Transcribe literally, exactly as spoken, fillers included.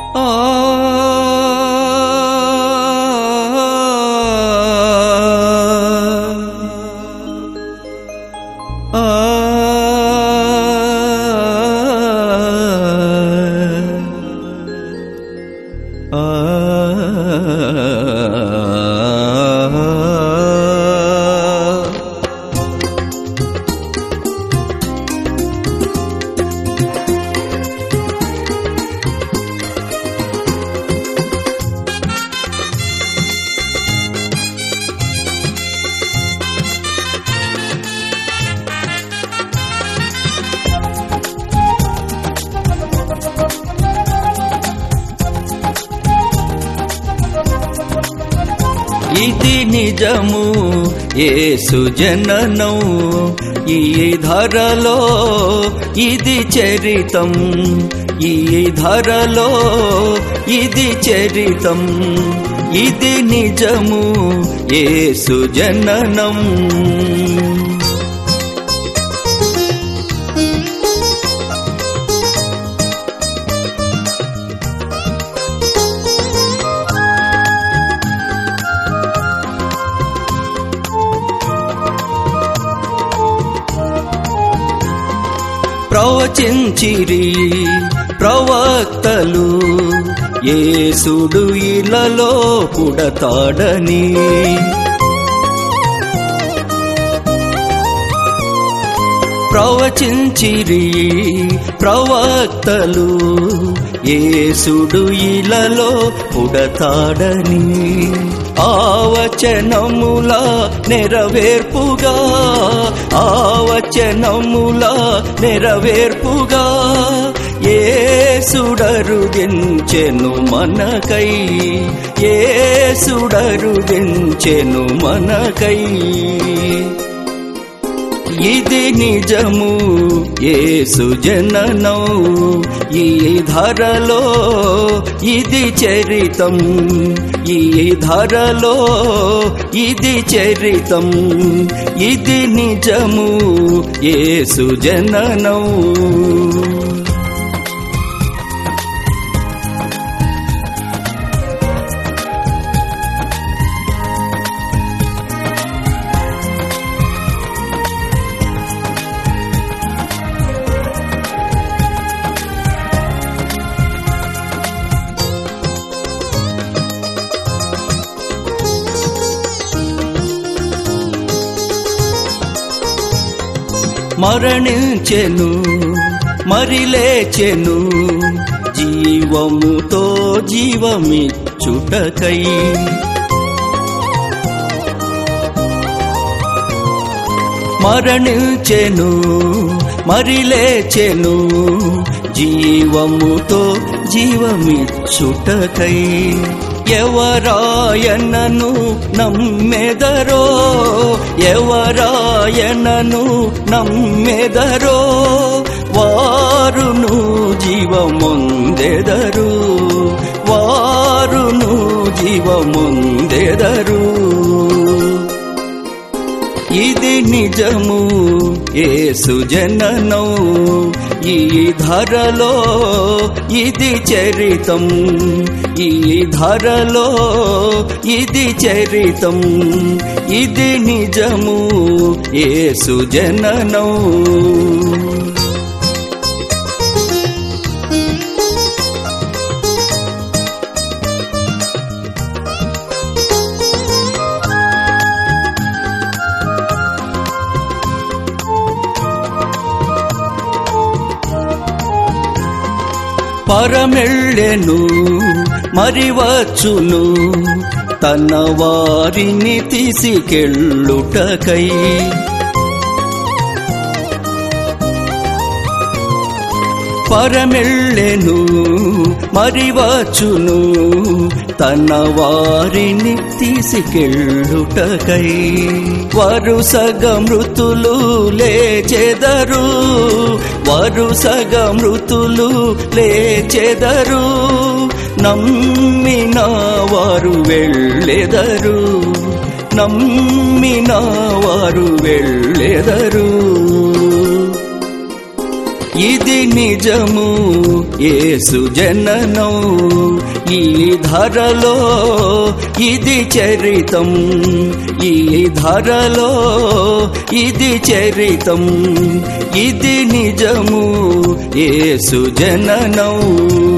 ఇది నిజము యేసు జననం ఈ ధరలో, ఇది చరితం ఈ ధరలో, ఇది చరితం, ఇది నిజము యేసు జననం. ప్రవచించిరి ప్రవక్తలు యేసుడు ఇలలో పుడతాడని. ప్రవచించిరి ప్రవక్తలు యేసుడు ఇలలో పుడతాడని. ఆవచనముల నెరవేర్పుగా, ఆవచనముల నెరవేర్పుగా యేసుడరుదించెను మనకై, యేసుడరుదించెను మనకై. ఇది నిజము యేసు జననం ఈ ధరలో, ఇది చరితం ఈ ధరలో, ఇది చరితం, ఇది నిజము యేసు జననం. మరణించెను మరి లేచెను జీవముతో జీవమిచ్చుటకై. మరణించెను మరి లేచెను జీవముతో జీవమిచ్చుటకై. ఎవరాయనను నమ్మెదరో, ఎవరాయనను నమ్మెదరో వారును జీవమొందెదరు, వారును జీవమొందెదరు. ఇది నిజము యేసు జననం ఈ ధరలో, ఇది చరితం ఈ ధరలో, ఇది చరితం, ఇది నిజము యేసు జననం. పరమెళ్ళెను మరి వచ్చును తన వారిని తీసుకెళ్ళుటకై. పరమెళ్ళెను మరి వచ్చును తన వారిని తీసుకెళ్ళుటకై. వరుసగా మృతులు లేచెదరు, వరుసగా మృతులు లేచెదరు, నమ్మిన వారు వెళ్ళెదరు, నమ్మిన వారు వెళ్ళెదరు. ఇది నిజము యేసు జననం ఈ ధరలో ఇది చరితం ఈ ధరలో ఇది చరితం ఇది నిజము యేసు జననం